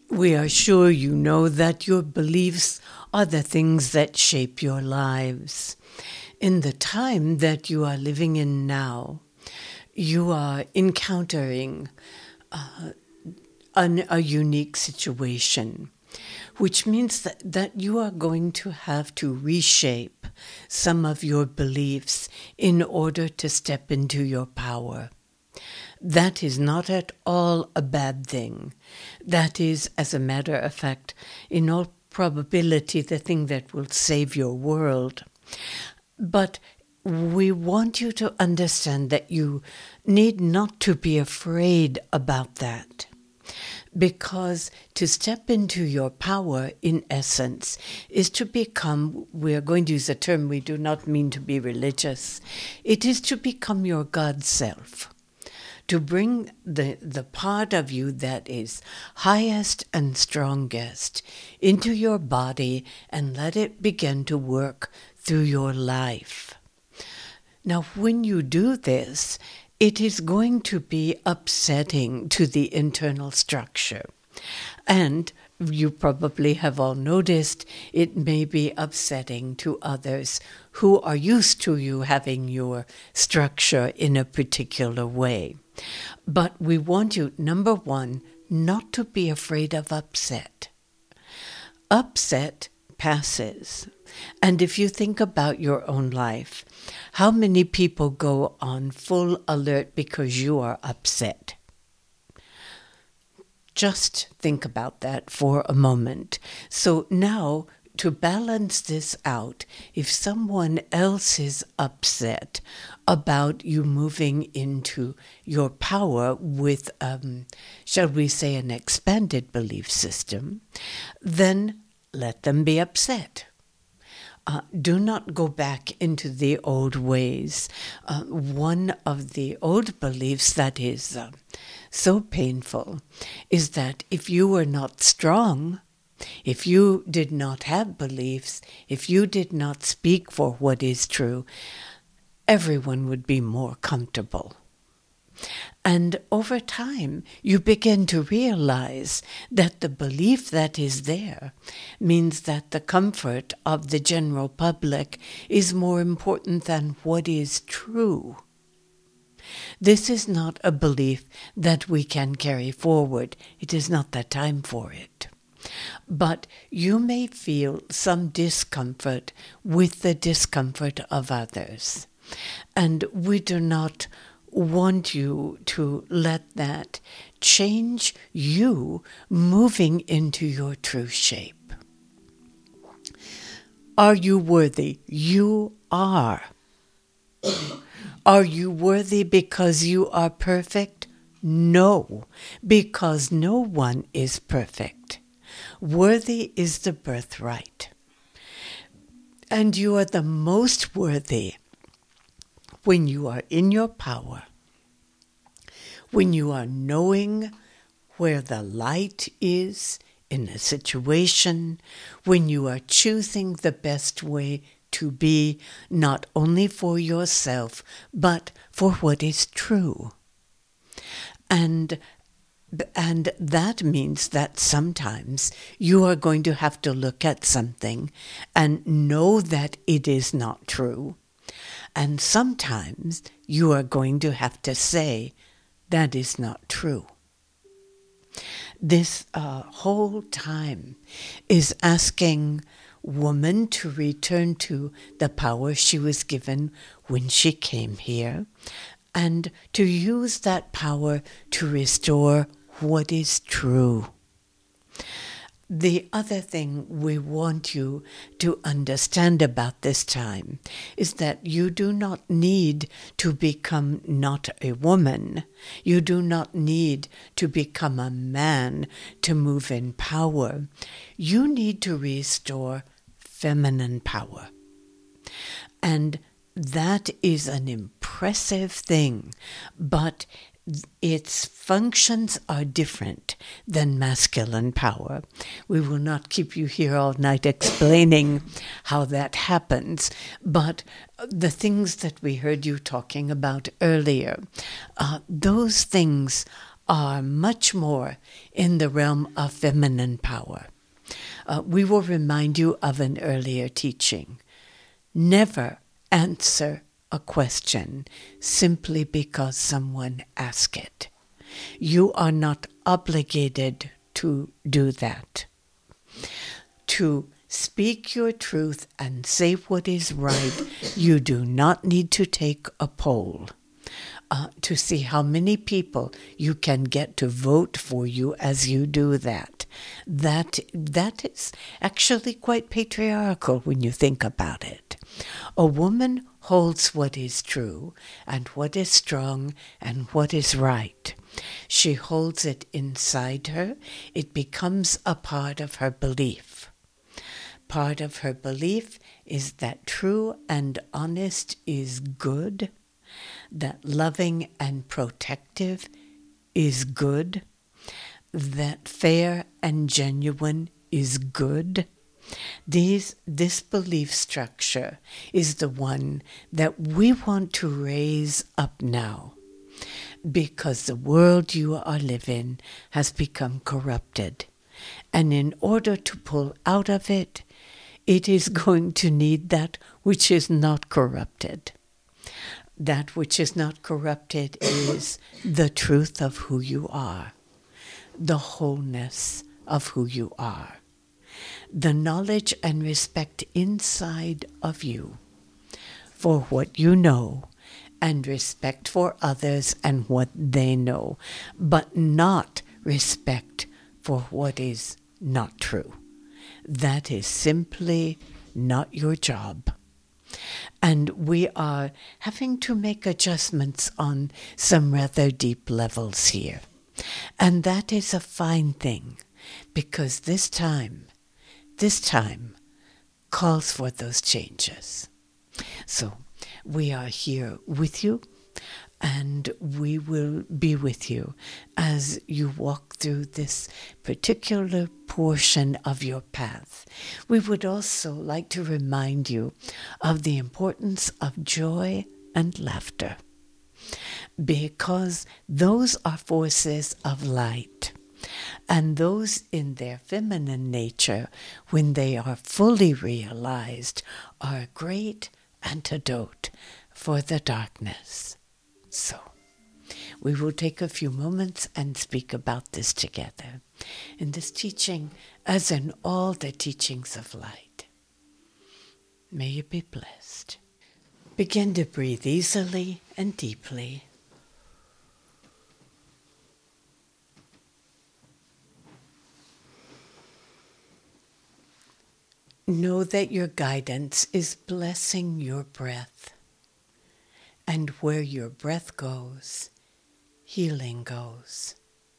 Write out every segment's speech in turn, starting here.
We are sure you know that your beliefs are the things that shape your lives. In the time that you are living in now, you are encountering a unique situation, which means that you are going to have to reshape some of your beliefs in order to step into your power. That is not at all a bad thing. That is, as a matter of fact, in all probability, the thing that will save your world. But we want you to understand that you need not to be afraid about that. Because to step into your power, in essence, is to become, we are going to use a term, we do not mean to be religious, it is to become your God self. To bring the part of you that is highest and strongest into your body and let it begin to work through your life. Now, when you do this, it is going to be upsetting to the internal structure. And you probably have all noticed it may be upsetting to others who are used to you having your structure in a particular way. But we want you, number one, not to be afraid of upset. Upset passes. And if you think about your own life, how many people go on full alert because you are upset? Just think about that for a moment. So now, to balance this out, if someone else is upset about you moving into your power with, shall we say, an expanded belief system, then let them be upset. Do not go back into the old ways. One of the old beliefs that is so painful is that if you were not strong, if you did not have beliefs, if you did not speak for what is true, everyone would be more comfortable. And over time, you begin to realize that the belief that is there means that the comfort of the general public is more important than what is true. This is not a belief that we can carry forward. It is not the time for it. But you may feel some discomfort with the discomfort of others. And we do not want you to let that change you moving into your true shape. Are you worthy? You are. Are you worthy because you are perfect? No, because no one is perfect. Worthy is the birthright. And you are the most worthy when you are in your power, when you are knowing where the light is in a situation, when you are choosing the best way to be, not only for yourself, but for what is true. And that means that sometimes you are going to have to look at something and know that it is not true. And sometimes you are going to have to say, that is not true. This whole time is asking woman to return to the power she was given when she came here, and to use that power to restore what is true. The other thing we want you to understand about this time is that you do not need to become not a woman. You do not need to become a man to move in power. You need to restore feminine power. And that is an impressive thing, but its functions are different than masculine power. We will not keep you here all night explaining how that happens, but the things that we heard you talking about earlier, those things are much more in the realm of feminine power. We will remind you of an earlier teaching. Never answer a question simply because someone asked it. You are not obligated to do that. To speak your truth and say what is right, you do not need to take a poll to see how many people you can get to vote for you as you do that. That is actually quite patriarchal when you think about it. A woman holds what is true and what is strong and what is right. She holds it inside her. It becomes a part of her belief. Part of her belief is that true and honest is good, that loving and protective is good, that fair and genuine is good. This belief structure is the one that we want to raise up now, because the world you are living has become corrupted. And in order to pull out of it, it is going to need that which is not corrupted. That which is not corrupted is the truth of who you are, the wholeness of who you are, the knowledge and respect inside of you for what you know, and respect for others and what they know, but not respect for what is not true. That is simply not your job. And we are having to make adjustments on some rather deep levels here. And that is a fine thing, because this time calls for those changes. So we are here with you, and we will be with you as you walk through this particular portion of your path. We would also like to remind you of the importance of joy and laughter, because those are forces of light. And those in their feminine nature, when they are fully realized, are a great antidote for the darkness. So, we will take a few moments and speak about this together in this teaching, as in all the teachings of light. May you be blessed. Begin to breathe easily and deeply. Know that your guidance is blessing your breath. And where your breath goes, healing goes.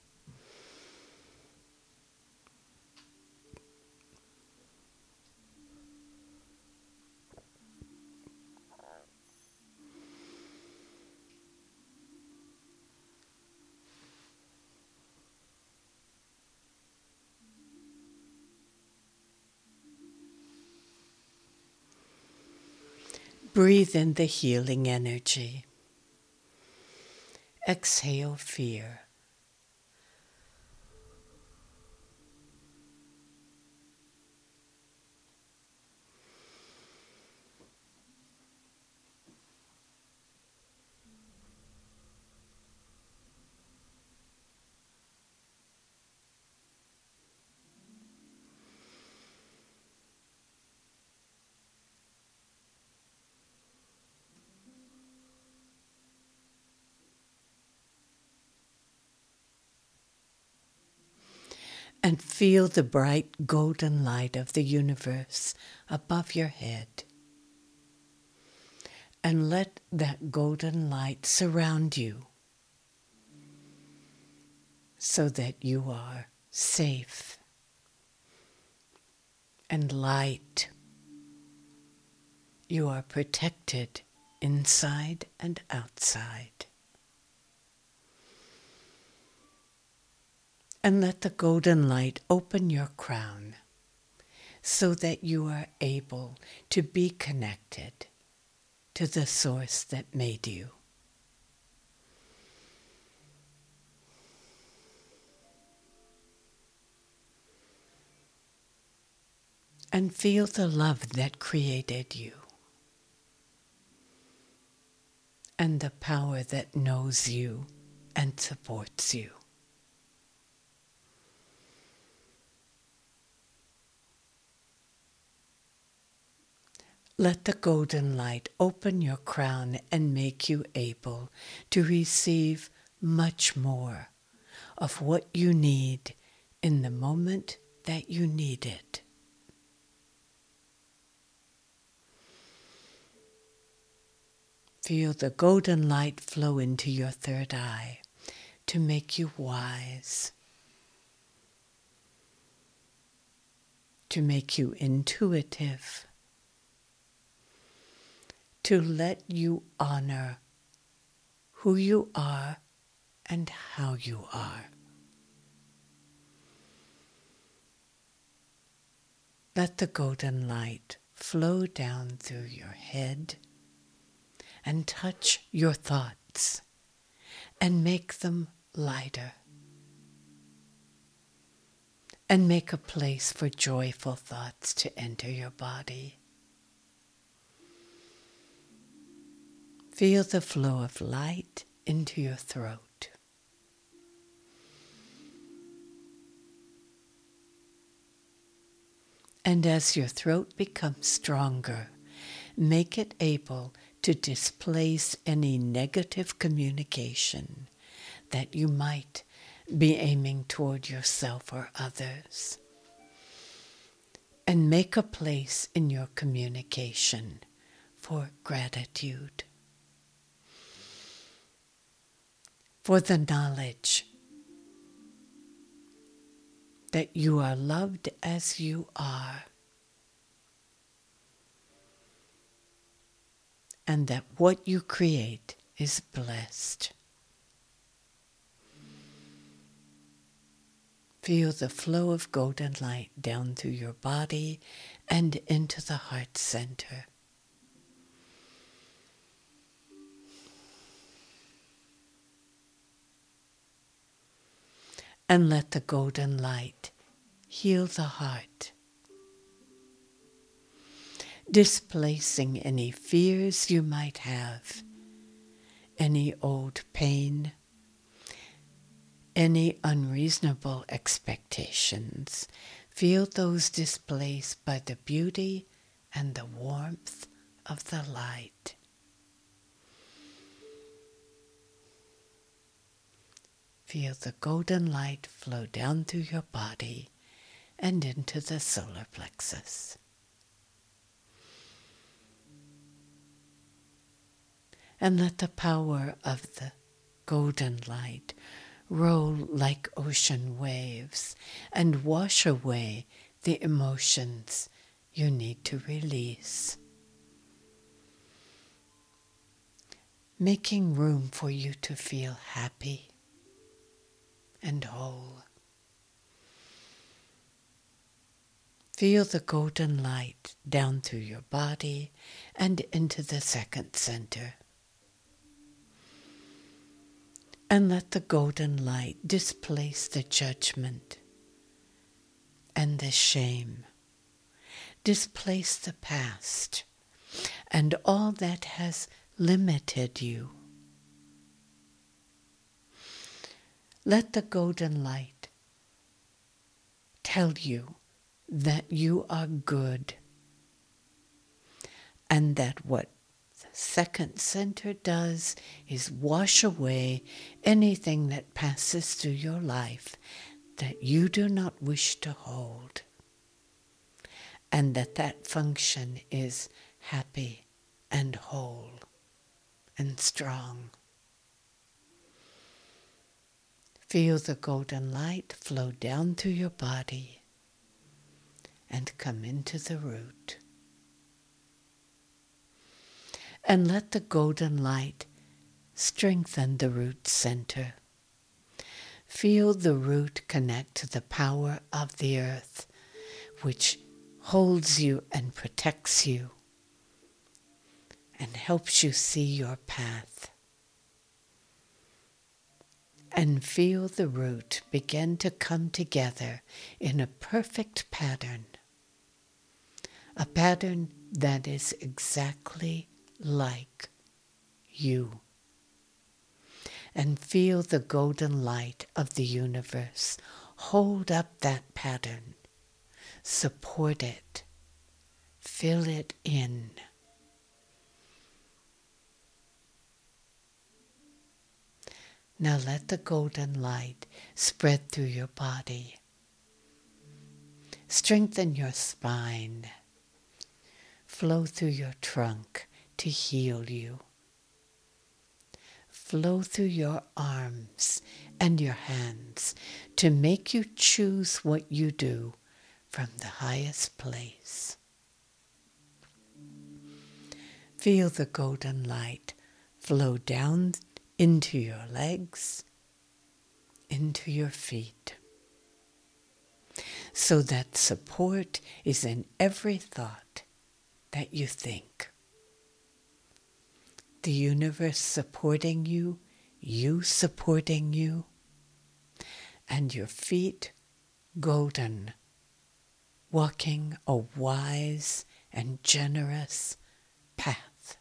Breathe in the healing energy. Exhale fear. And feel the bright golden light of the universe above your head. And let that golden light surround you so that you are safe and light. You are protected inside and outside. And let the golden light open your crown so that you are able to be connected to the source that made you. And feel the love that created you and the power that knows you and supports you. Let the golden light open your crown and make you able to receive much more of what you need in the moment that you need it. Feel the golden light flow into your third eye to make you wise, to make you intuitive, to let you honor who you are and how you are. Let the golden light flow down through your head and touch your thoughts and make them lighter, and make a place for joyful thoughts to enter your body. Feel the flow of light into your throat. And as your throat becomes stronger, make it able to displace any negative communication that you might be aiming toward yourself or others. And make a place in your communication for gratitude, for the knowledge that you are loved as you are, and that what you create is blessed. Feel the flow of golden light down through your body and into the heart center. And let the golden light heal the heart, displacing any fears you might have, any old pain, any unreasonable expectations. Feel those displaced by the beauty and the warmth of the light. Feel the golden light flow down through your body and into the solar plexus. And let the power of the golden light roll like ocean waves and wash away the emotions you need to release, making room for you to feel happy and whole. Feel the golden light down through your body and into the second center. And let the golden light displace the judgment and the shame. Displace the past and all that has limited you. Let the golden light tell you that you are good, and that what the second center does is wash away anything that passes through your life that you do not wish to hold, and that function is happy and whole and strong. Feel the golden light flow down through your body and come into the root. And let the golden light strengthen the root center. Feel the root connect to the power of the earth, which holds you and protects you and helps you see your path. And feel the root begin to come together in a perfect pattern. a pattern that is exactly like you. And feel the golden light of the universe hold up that pattern, support it, fill it in. Now let the golden light spread through your body. Strengthen your spine. Flow through your trunk to heal you. Flow through your arms and your hands to make you choose what you do from the highest place. Feel the golden light flow down into your legs, into your feet, so that support is in every thought that you think. The universe supporting you, you supporting you, and your feet golden, walking a wise and generous path.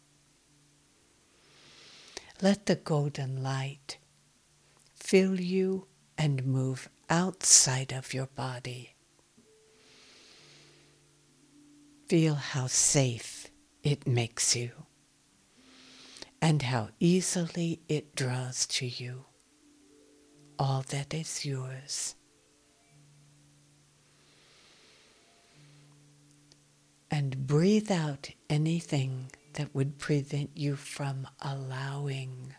Let the golden light fill you and move outside of your body. Feel how safe it makes you and how easily it draws to you all that is yours. And breathe out anything that would prevent you from allowing.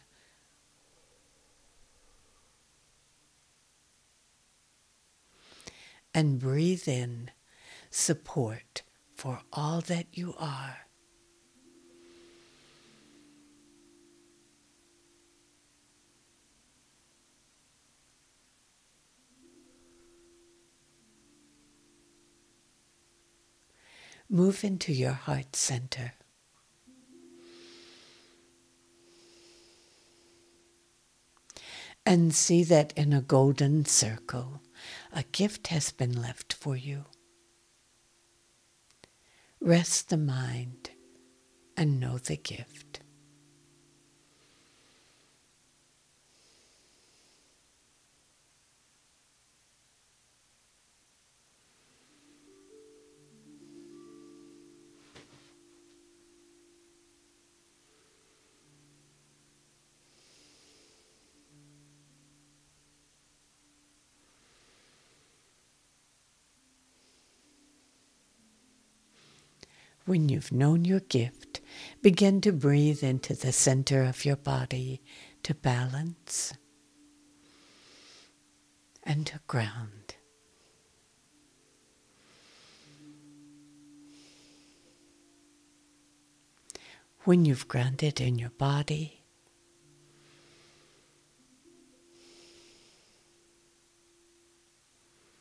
And breathe in support for all that you are. Move into your heart center. And see that in a golden circle, a gift has been left for you. Rest the mind and know the gift. When you've known your gift, begin to breathe into the center of your body to balance and to ground. When you've grounded in your body,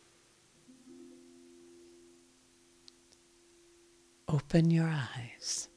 open your eyes.